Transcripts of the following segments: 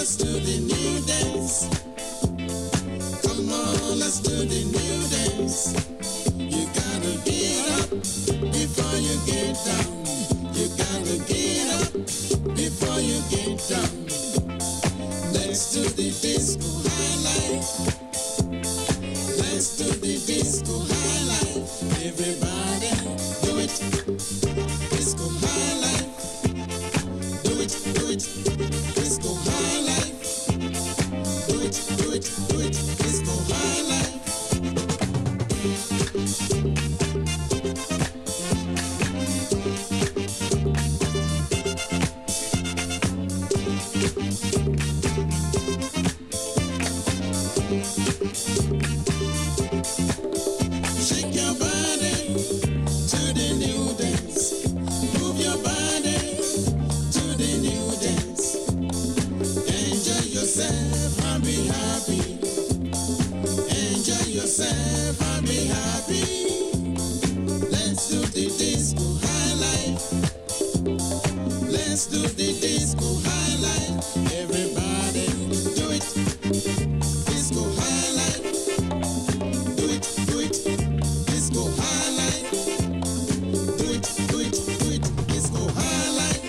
let's do the new dance. Come on, let's do the new dance. You gotta get up before you get down. You gotta get up before you get down. Let's do the disco highlight. Let's do the disco highlight. Everybody do it. Disco highlight. Do it, do it. Disco highlight. Do it, do it, do it. Disco highlight. Shake your body to the new dance. Move your body to the new dance. Enjoy yourself and be happy. Enjoy yourself and be happy. Let's do the disco highlight. Let's do the disco highlight. Everybody do it. Disco highlight. Do it, do it. Disco highlight. Do it, do it, do it. Disco highlight.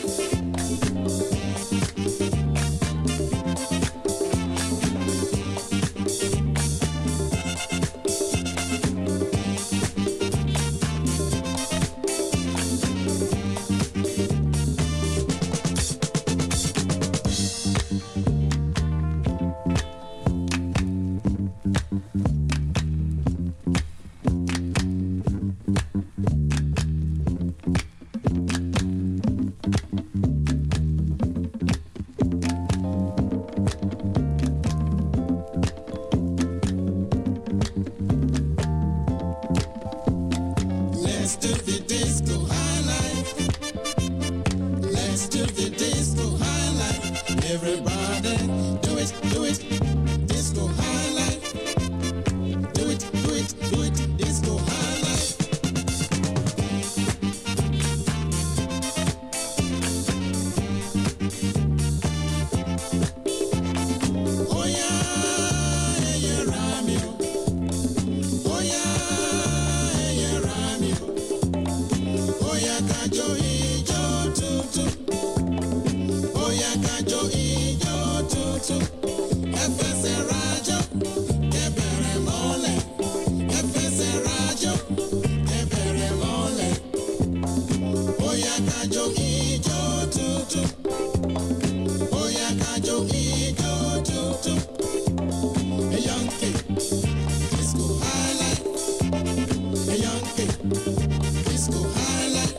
Let's do the disco highlight. Let's do the disco highlight. Everybody do it, do it. Disco highlight. Do it, do it, do it. Disco highlight. Oh yeah, hey, yeah, Ramiro. Oh yeah, hey, yeah, Ramiro. Oya kajo ijo tutu. Oya kajo ijo tutu. Ẹfẹsẹ̀ rajo, kẹbẹ̀rẹ̀ mọ́lẹ̀. Ẹfẹsẹ̀ rajo, kẹbẹ̀rẹ̀ mọ́lẹ̀. Oya kajo ijo tutu. Oya kajo ijo tutu. A yankee, disco highlight. A yankee, disco highlight.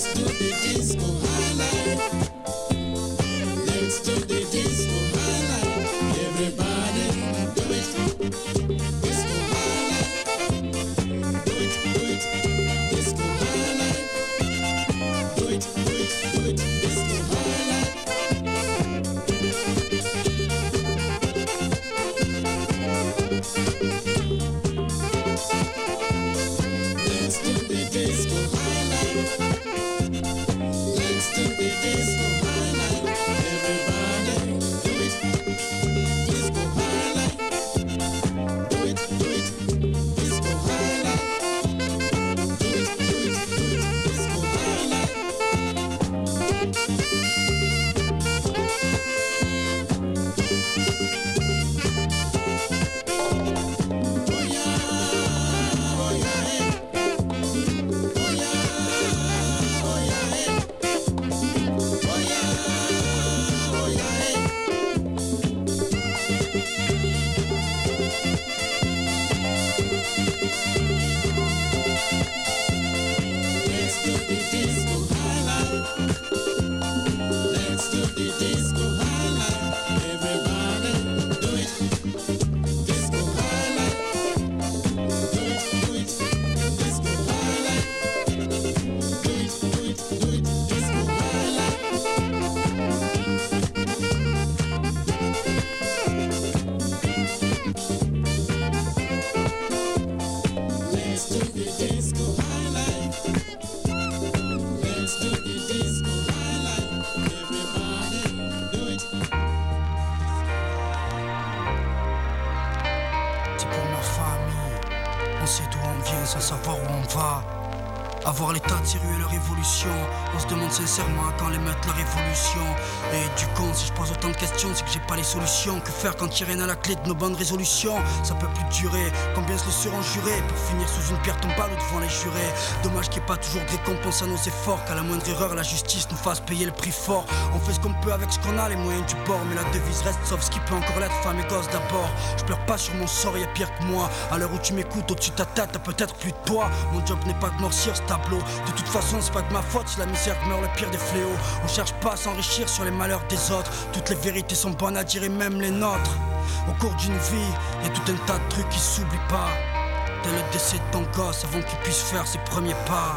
Let's do the disco high life. Let's do the disco high life. Everybody do it. Disco high life. Do it. Disco high life. Do it. Disco high life. Let's do the disco high life. Let's do the disco high life. Everybody do it. Disco high life. Do it. Disco high life. Do it. Disco high life. Oh yeah, oh yeah, hey. Oh yeah, oh yeah, hey. Oh yeah, oh yeah, hey. Let's do the disco high life. Let's do the disco high life. Everybody do it. Disco high life. Do it. Disco high life. Do it. Disco high life. Let's do the disco high life. Let's do the disco high life. Everybody do it. C'est pour ma famille. On sait d'où on vient sans savoir où on va. Avoir l'état de ces rues et leur évolution. On se demande sincèrement à quand les mettre la révolution. Et du con, si je pose autant de questions, c'est que j'ai pas les solutions. Que faire quand il y a rien à la clé de nos bonnes résolutions? Ça peut plus durer, combien se le seront jurés pour finir sous une pierre tombale ou devant les jurés. Dommage qu'il n'y ait pas toujours de récompense à nos efforts. Qu'à la moindre erreur, la justice nous fasse payer le prix fort. On fait ce qu'on peut avec ce qu'on a, les moyens du bord. Mais la devise reste sauf ce qui peut encore l'être, femme et gosse d'abord. Je pleure pas sur mon sort, y'a pire que moi. À l'heure où tu m'écoutes, au-dessus de ta tête, t'as peut-être plus de poids. Mon job n'est pas de noircir ce tableau. De toute façon, c'est pas de ma faute si la misère meurt le pire des fléaux. On cherche pas à s'enrichir sur les malheurs des autres. Toutes les vérités sont bonnes à dire et même les nôtres. Au cours d'une vie, y'a tout un tas de trucs qui s'oublient pas. Dès le décès de ton gosse, avant qu'il puisse faire ses premiers pas.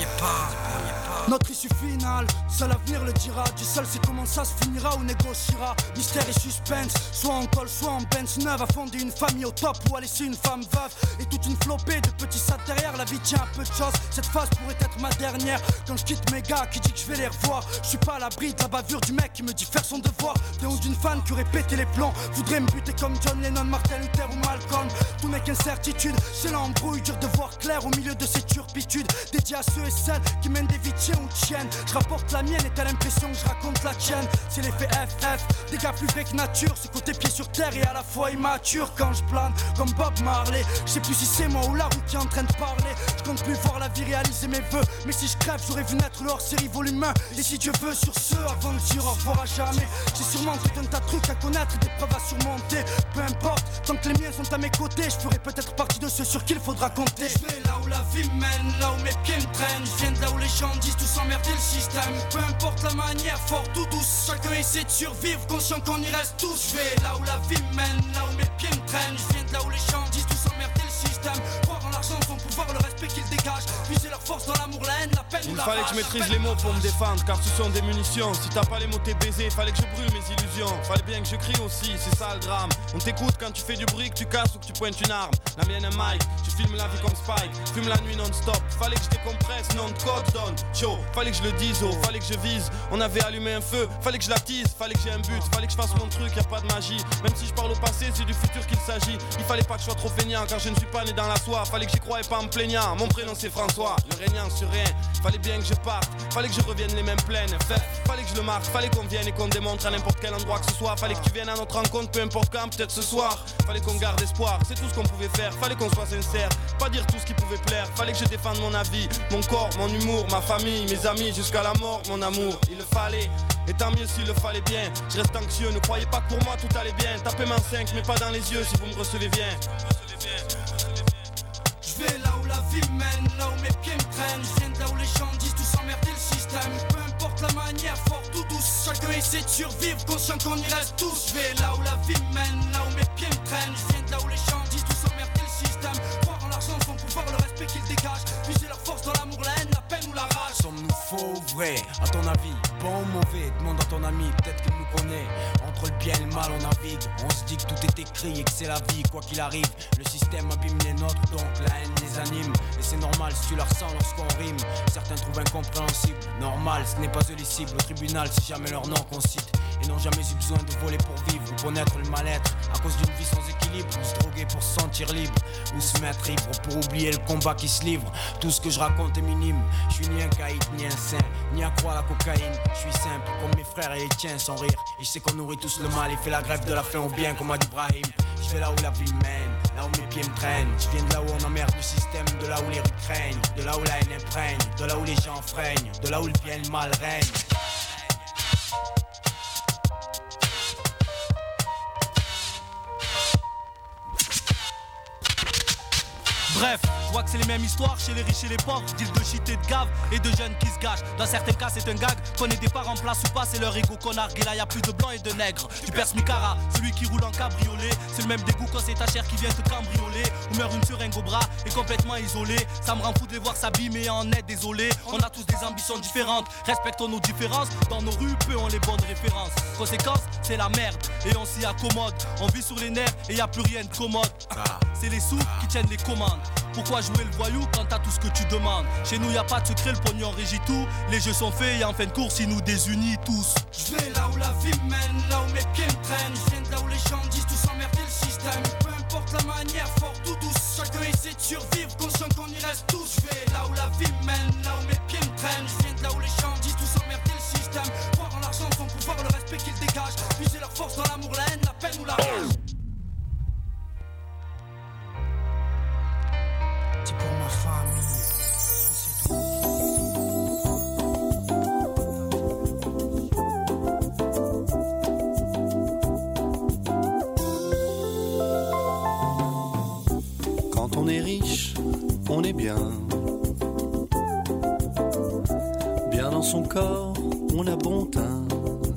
Notre issue finale, seul l'avenir le dira. Dieu seul sait comment ça se finira ou négociera. Mystère et suspense, soit en col, soit en Benz neuve. À fonder une famille au top ou à laisser une femme veuve. Et toute une flopée de petits sacs derrière. La vie tient à peu de choses, cette phase pourrait être ma dernière. Quand je quitte mes gars qui dit que je vais les revoir. Je suis pas à l'abri de la bavure du mec qui me dit faire son devoir. D'un ou d'une fan qui aurait pété les plombs. Voudrait me buter comme John Lennon, Martin Luther ou Malcolm. Tout n'est qu'incertitude, c'est l'embrouille. Dur de voir clair au milieu de ces turpitudes. Dédié à ceux et celles qui mènent des vies tiennes ou tiennes. Je rapporte la mienne et t'as l'impression que je raconte la tienne. C'est l'effet FF, des gars plus vrais que nature. Ce côté pied sur terre et à la fois immature. Quand je plane comme Bob Marley. Je sais plus si c'est moi ou la route qui est en train de parler. Je compte plus voir la vie réaliser mes vœux. Mais si je crève j'aurais vu naître le hors-série volume 1. Et si Dieu veut sur ce, avant de dire au revoir à jamais. J'ai sûrement tout un tas de trucs à connaître, des preuves à surmonter. Peu importe, tant que les miens sont à mes côtés. Je ferai peut-être partie de ceux sur qui il faudra compter. Je vais là où la vie mène, là où mes pieds me traînent. Je viens de là où les gens disent tous emmerder le système. Peu importe la manière, forte ou douce, chacun essaie de survivre, conscient qu'on y reste tous. Je vais là où la vie mène, là où mes pieds me traînent. Je viens de là où les gens disent tous emmerder le système. Croire en l'argent, son pouvoir, le respect qu'ils dégagent. Puiser leur force dans l'amour, la haine, la peine ou la rage. Il fallait que je maîtrise les mots pour me défendre, car ce sont des munitions. Si t'as pas les mots t'es baisé, fallait que je brûle mes illusions. Fallait bien que je crie aussi, c'est ça le drame. On t'écoute quand tu fais du bruit, que tu casses ou que tu pointes une arme. La mienne un mic, je filme la vie comme Spike. Fume la nuit non-stop, fallait que je décompresse, non de code donne. Chaud, fallait que je le dise, oh, fallait que je vise. On avait allumé un feu, fallait que je l'attise. Fallait que j'ai un but, fallait que je fasse mon truc, y a pas de magie. Même si je parle au passé, c'est du futur qu'il s'agit. Il fallait pas que je sois trop feignant, car je ne suis pas né dans la soie. Fallait que j'y croie et pas en me plaignant. Mon prénom c'est François, le régnant sur rien. Fallait bien que je parte, fallait que je revienne les mêmes pleines. Fallait que je le marque, fallait qu'on vienne et qu'on démontre à n'importe quel endroit que ce soit. Fallait que tu viennes à notre rencontre, peu importe quand, peut-être ce soir. Fallait qu'on garde espoir, c'est tout ce qu'on pouvait faire. Fallait qu'on soit sincère, pas dire tout ce qui pouvait plaire. Fallait que je défende mon avis, mon corps, mon humour, ma famille, mes amis, jusqu'à la mort, mon amour. Il le fallait, et tant mieux s'il le fallait bien. Je reste anxieux, ne croyez pas que pour moi tout allait bien. Tapez main 5, mais pas dans les yeux si vous me recevez bien. Je vais là où la vie mène, là où mes pieds me traînent. Je viens de là où les gens disent tous emmerder le système. essayer de survivre, conscient qu'on y reste tous. Je vais là où la vie mène, là où mes pieds me traînent. Je viens de là où les gens disent tous emmerder le système. Croire en l'argent, son pouvoir, le respect qu'ils dégagent. Puiser leur force dans l'amour, la haine, la peine ou la rage. Sommes-nous faux ou vrai? À ton avis, bon ou mauvais? Demande à ton ami, peut-être qu'il nous connaît. Entre le bien et le mal on navigue. On se dit que tout est écrit et que c'est la vie, quoi qu'il arrive. Le système abîme les nôtres, donc la haine les anime. Et c'est normal si tu la ressens lorsqu'on rime. Certains trouvent incompréhensible, normal, ce n'est pas eux les cibles. Au tribunal, c'est jamais leur nom qu'on cite. Et n'ont jamais eu besoin de voler pour vivre ou connaître le mal-être. À cause d'une vie sans équilibre, ou se droguer pour se sentir libre, ou se mettre ivre pour oublier le combat qui se livre. Tout ce que je raconte est minime. Je suis ni un caïd, ni un saint, ni à croire à la cocaïne. Je suis simple comme mes frères et les tiens sans rire. Et je sais qu'on nourrit tous le mal et fait la grève de la faim au bien comme a dit Brahim. Je vais là où la vie mène, là où mes pieds me traînent. Je viens de là où on emmerde le système, de là où les rues craignent, de là où la haine imprègne, de là où les gens freinent, de là où le bien et le mal règne. Bref, je vois que c'est les mêmes histoires chez les riches et les pauvres. Deal de shit et de gave et de jeunes qui se gâchent. Dans certains cas c'est un gag, qu'on ait des parents en place ou pas, c'est leur ego qu'on argue. Là y'a plus de blancs et de nègres. Tu perces Micara, celui qui roule en cabriolet. C'est le même dégoût quand c'est ta chair qui vient te cambrioler. Ou meurt une seringue au bras et complètement isolé. Ça me rend fou de les voir s'abîmer en est désolé. On a tous des ambitions différentes, respectons nos différences. Dans nos rues, peu ont les bonnes références. Conséquence, c'est la merde et on s'y accommode. On vit sur les nerfs et y a plus rien de commode. C'est les sous qui tiennent les commandes. Pourquoi jouer le voyou quand t'as tout ce que tu demandes? Chez nous y a pas de secret, le pognon régit tout. Les jeux sont faits et en fin de course ils nous désunissent tous. Je vais là où la vie mène, là où mes pieds me traînent. Je viens de là où les gens disent tous emmerder le système. Peu importe la manière, fort ou douce, chacun essaie de survivre, conscient qu'on y reste tous. Je vais là où la vie mène, là où mes pieds me traînent. Je viens de là où les gens disent tous emmerder le système. Croire en l'argent, son pouvoir, le respect qu'ils dégagent. Puiser leur force dans l'amour, la haine, la peine ou la rage. C'est pour ma famille, c'est tout. Quand on est riche, on est bien. Bien dans son corps, on a bon teint.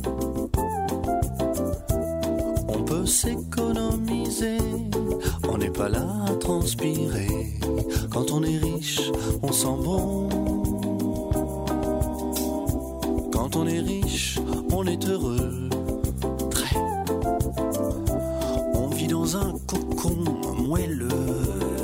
On peut s'économiser, on n'est pas là à transpirer. Quand on est riche, on sent bon. Quand on est riche, on est heureux. Très. On vit dans un cocon moelleux.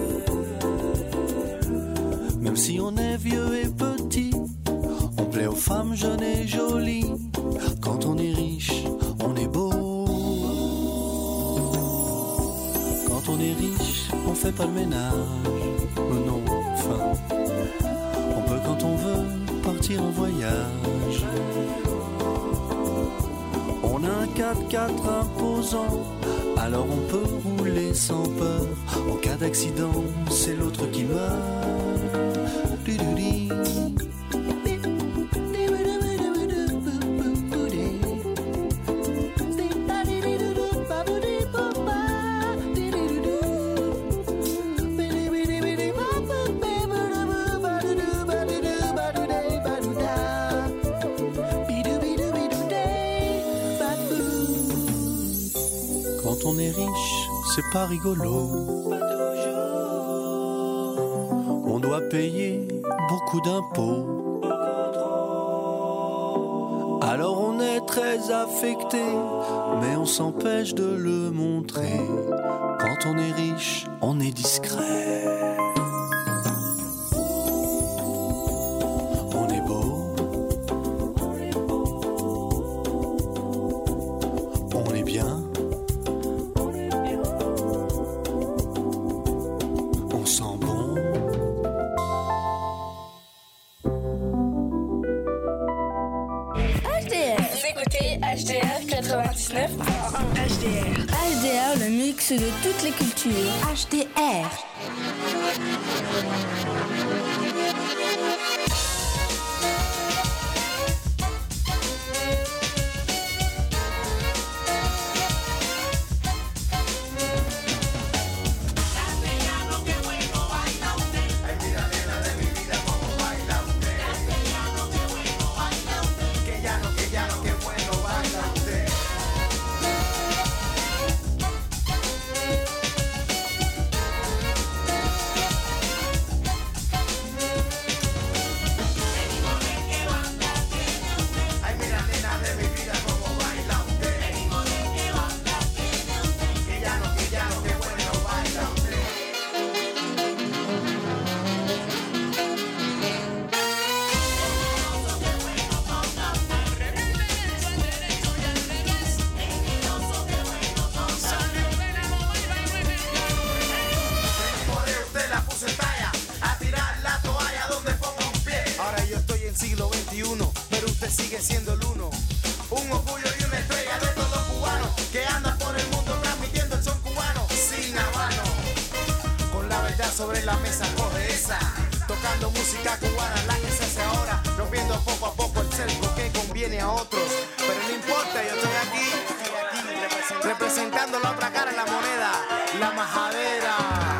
Même si on est vieux et petit, on plaît aux femmes jeunes et jolies. Quand on est riche, on est beau. Quand on est riche, on fait pas le ménage. Non, enfin, on peut quand on veut partir en voyage. On a un 4x4 imposant, alors on peut rouler sans peur. En cas d'accident, c'est l'autre qui meurt. Quand on est riche, c'est pas rigolo. On doit payer beaucoup d'impôts. Alors on est très affecté, mais on s'empêche de le montrer. Quand on est riche, on est discret. On est beau. On est bien. On sent bon. Vous écoutez HDR 99.1. HDR, le mix de toutes les cultures. HDR. XXI, pero usted sigue siendo el uno. Un orgullo y una estrella de todos los cubanos que andan por el mundo transmitiendo el son cubano sin habano. Con la verdad sobre la mesa coge esa, tocando música cubana, la que se hace ahora, rompiendo poco a poco el cerco que conviene a otros. Pero no importa, yo estoy aquí representando la otra cara de la moneda, la majadera.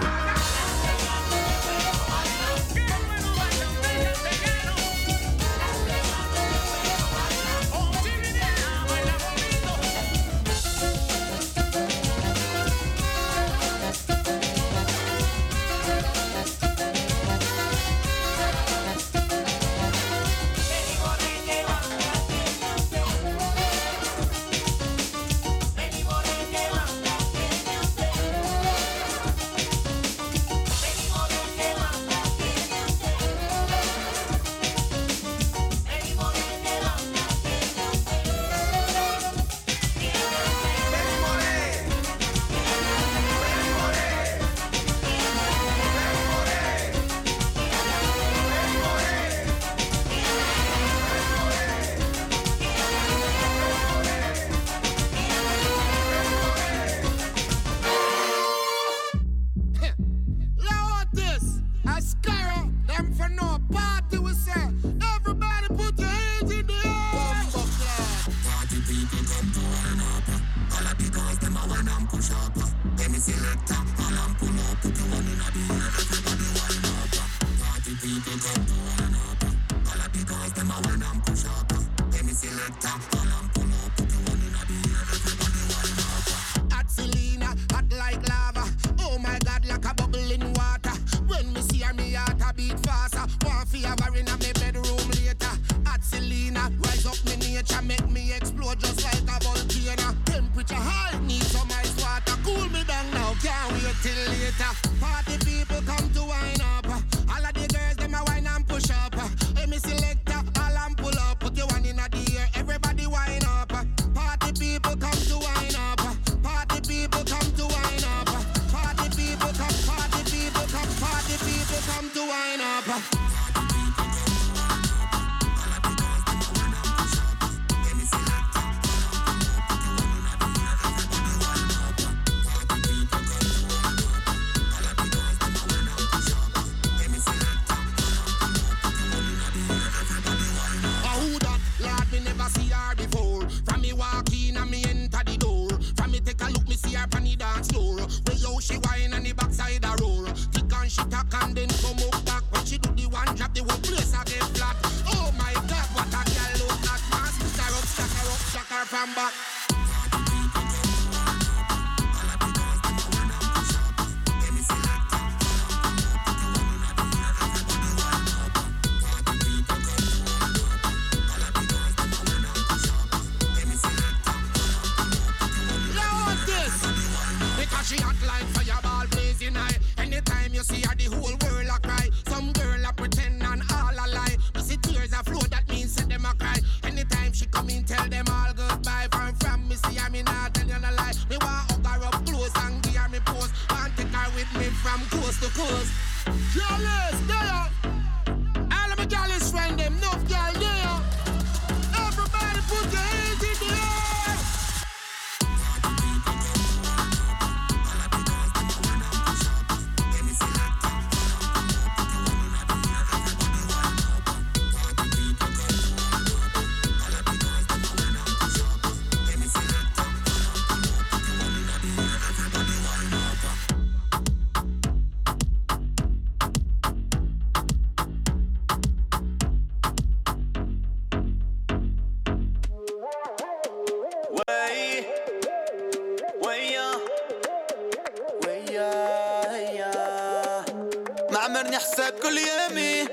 معمرني حساب كل يومي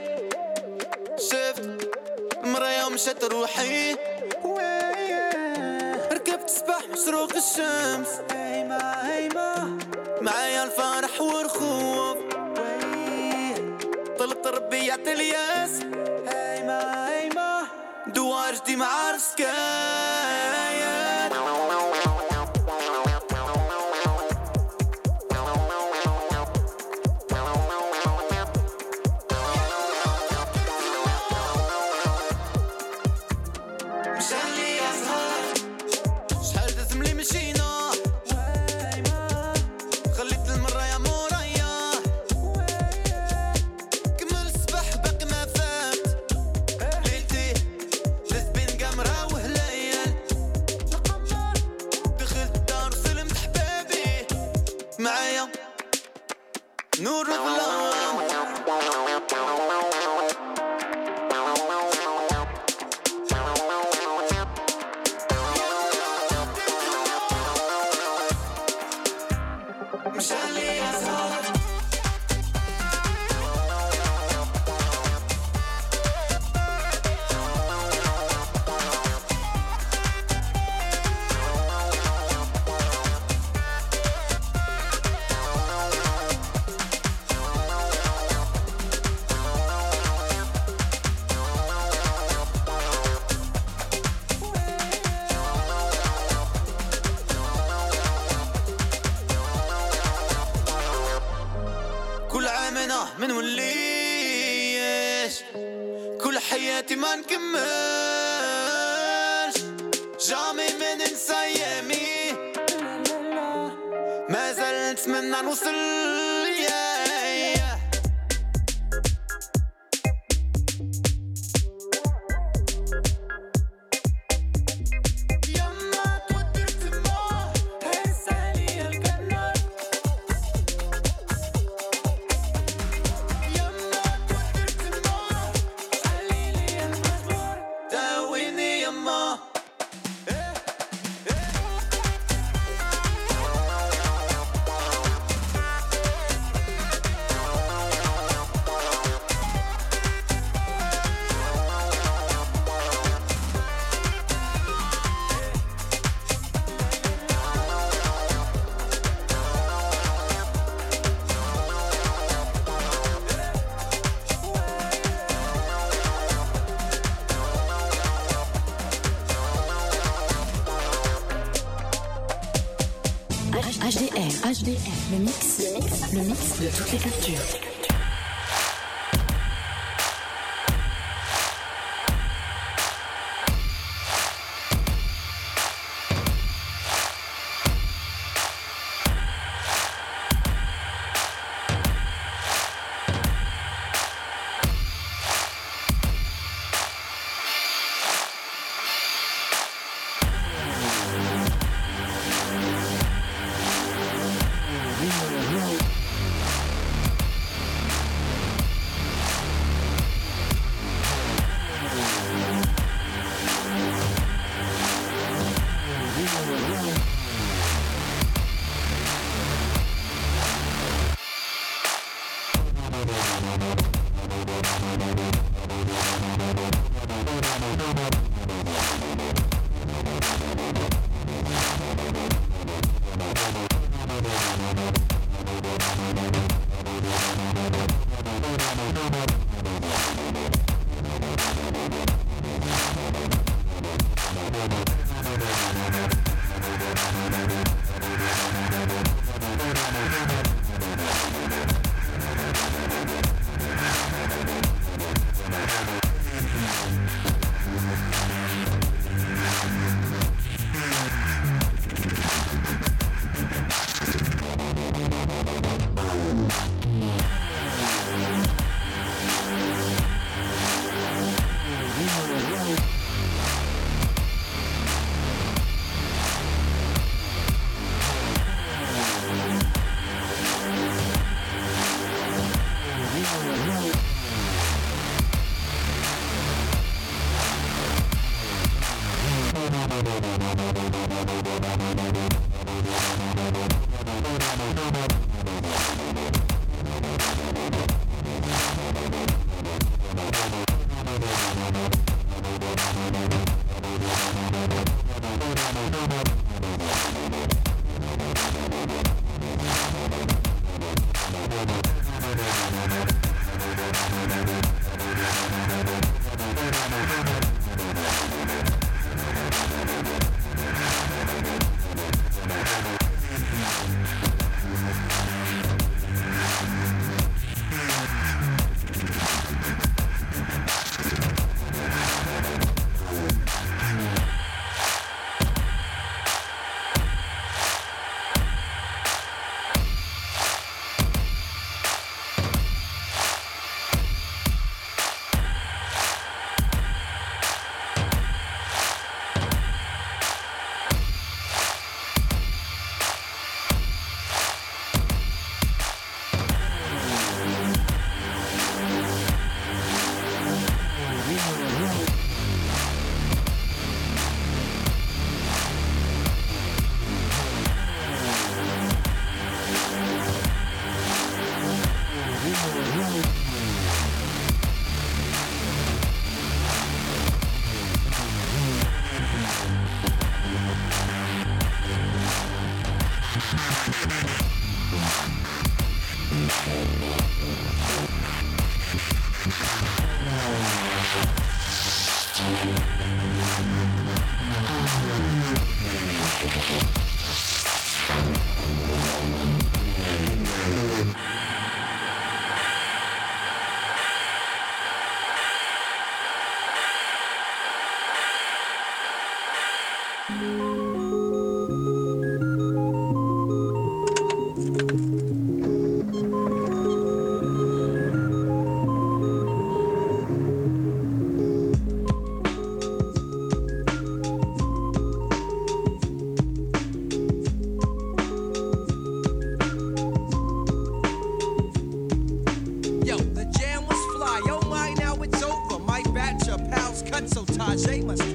شفت المرايا ومشات روحي ركبت سباح مشروق الشمس هيما معايا الفرح والخوف طلبت ربي يعطي الياس هيما دوار جدي مع رسكايات ما نكملش جامي ما ننسى ايامي ما زال نتمنى نوصل HDR, le mix de toutes les cultures.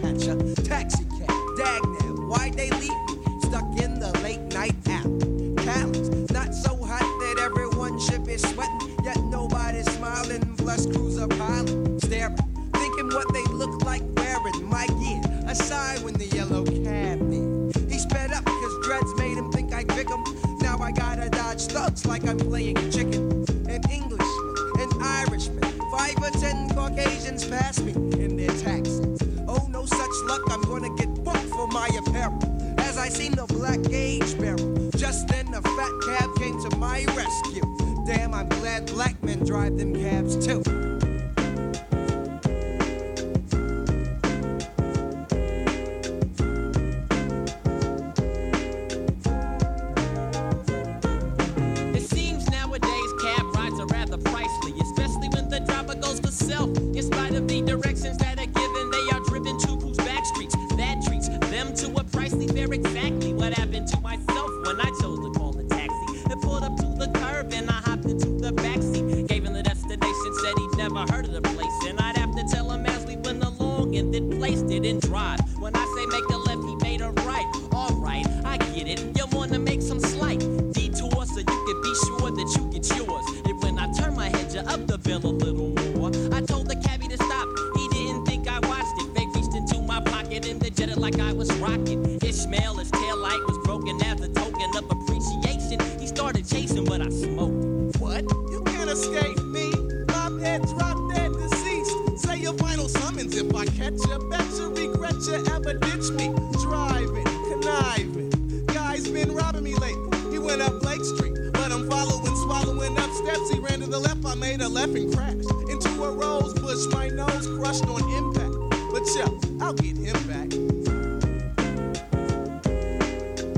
catch a taxi cab. Dag them, why'd they leave me stuck in the late night alley? Callous, not so hot that everyone should be sweating, yet nobody's smiling. Plus cruiser pilot staring, thinking what they look like wearing my gear. A sign when the yellow cab near. He sped up cause dreads made him think I'd pick him. Now I gotta dodge thugs like I'm playing chicken. An Englishman, an Irishman, 5 or 10 Caucasians pass me in their taxis. Oh, no such luck, I'm gonna get booked for my apparel. As I seen the black gauge barrel, just then a fat cab came to my rescue. Damn, I'm glad black men drive them cabs too. In spite of the directions that are given, they are driven to whose back streets. That treats them to a pricely fare. Exactly what happened to myself when I chose to call a taxi. And pulled up to the curb and I hopped into the backseat. Gave him the destination, said he'd never heard of the place. And I'd have to tell him as we went along and then placed it in drive. When I say make a left, he made a right. Alright, I get it. You wanna make some slight detour so you can be sure that you get yours. And when I turn my head, you up the bill a little more. I told the cabbie to stop. He didn't think I watched it. They reached into my pocket and they jetted like I was rocking. Ishmael, his taillight was broken as a token of appreciation. He started chasing, but I smoked. What? You can't escape me. My head dropped dead deceased. Say your final summons if I catch you. Bet you regret you ever ditched me. Driving, conniving. Guy's been robbing me lately. He went up Lake Street, but I'm following, swallowing up steps. He ran to the left, I made a left and crashed into a rose bush. My nose crushed on impact. But yeah, I'll get him